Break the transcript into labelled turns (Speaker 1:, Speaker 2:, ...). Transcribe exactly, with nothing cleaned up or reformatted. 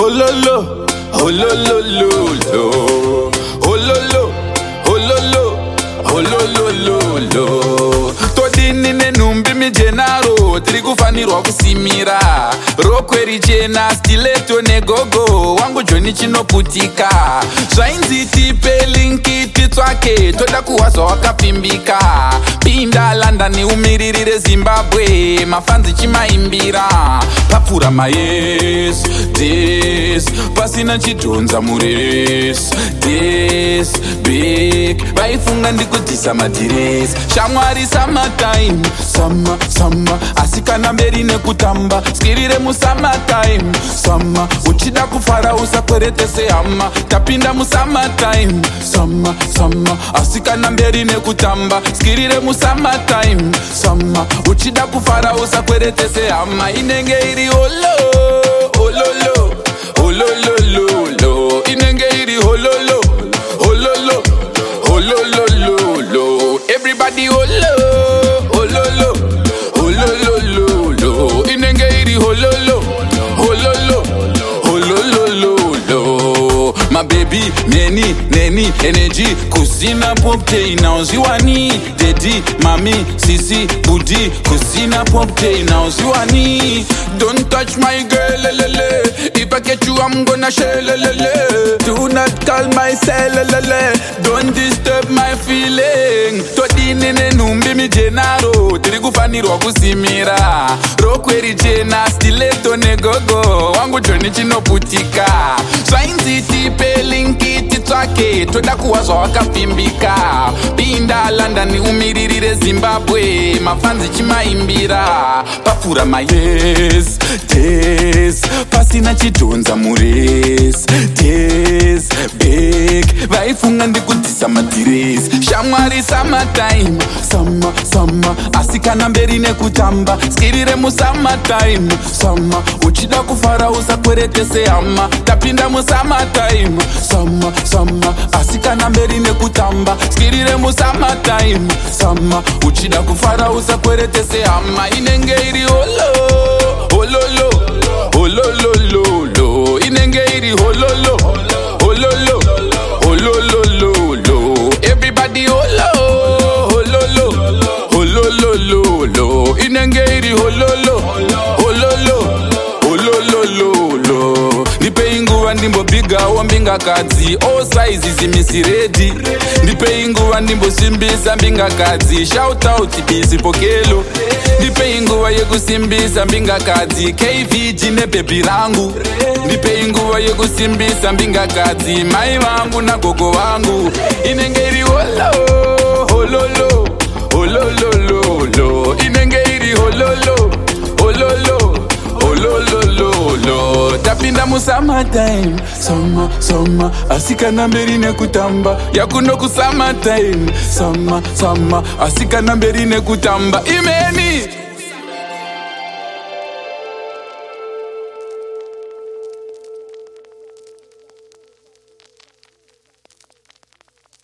Speaker 1: Hololo, holololo, hololo, hololo, holololo. Todini nenumbi mijenaro, tirikufanirwa kusimira. Rokwe richena, stiletto negogo, wangu joni chinoputika. Zvainzi tipe linki titswake, toda kuwazwa wakapimbika. Pinda London umiririre Zimbabwe, mafanzi chimaimbira. Papura mayes, this, pasina chidonza mures. This, big, vaifunga ndikudisa madires. Shamwari summertime, summer, summer. Asikana mberi nekutamba, skirire mu summertime. Summer, uchida kufara usakwerete se ama. Tapinda mu summertime, summer, summer. Asikana mberi nekutamba, skirire mu summertime. Summer, uchida kufara usakwerete se ama. Inenge iri holo, hololo, holololo. Inenge iri hololo, hololo, holololo. Everybody holo, hololo, holololo. Inenge iri hololo, hololo, holololo. My baby, neni, neni, energy. Kusina popte na uziwani. Daddy, mami, sisi, budi. Kusina popte na uziwani. Don't touch my girl, lelele. If I get you, I'm gonna share, lelele. Do not call my cell, lelele. Don't disturb my feeling. Todini nenumbi mijenaro, tirikufanirwa kusimira. Rokwe richena, stiletto negogo, wangu joni chinoputika. Zvainzi tipe linki titswake, toda kuwazwa wakapimbika. Pinda London umiririre Zimbabwe, mafanzi chimaimbira. Papura mayes, this, pasina chidonza mures. This, big, vaifunga ndikudisa madires. Shamwari summertime, summer, summer. Asikana mberi nekutamba, skirire mu summertime. Summer, uchida kufara usakwerete se ama. Tapinda mu summertime, summer, summer. Asikana mberi nekutamba, skirire mu summertime. Summer, uchida kufara usakwerete se ama. Inenge iri holo, hololo, holololo. Inenge iri hololo, hololo, holololo. Everybody holo, hololo, holololo. Inenge iri hololo, hololo, holololo. Nipe inguwa ndimbo biga wambinga kadzi. All sizes imisi ready. Nipe inguwa ndimbo simbisa mbinga kadzi. Shout out busy pokelo. Nipe inguwa yeku simbisa mbinga kadzi. K V G ne baby rangu. Nipe inguwa yeku simbisa mbinga kadzi. Mai wangu na gogo wangu. Inenge iri holo, hololo, holololo. Inenge iri hololo, hololo, holololo. Tapinda mu summertime, summer, summer. Asikana mberi nekutamba, yakuno ku summertime. Summer, summer. Asikana mberi nekutamba. Imeni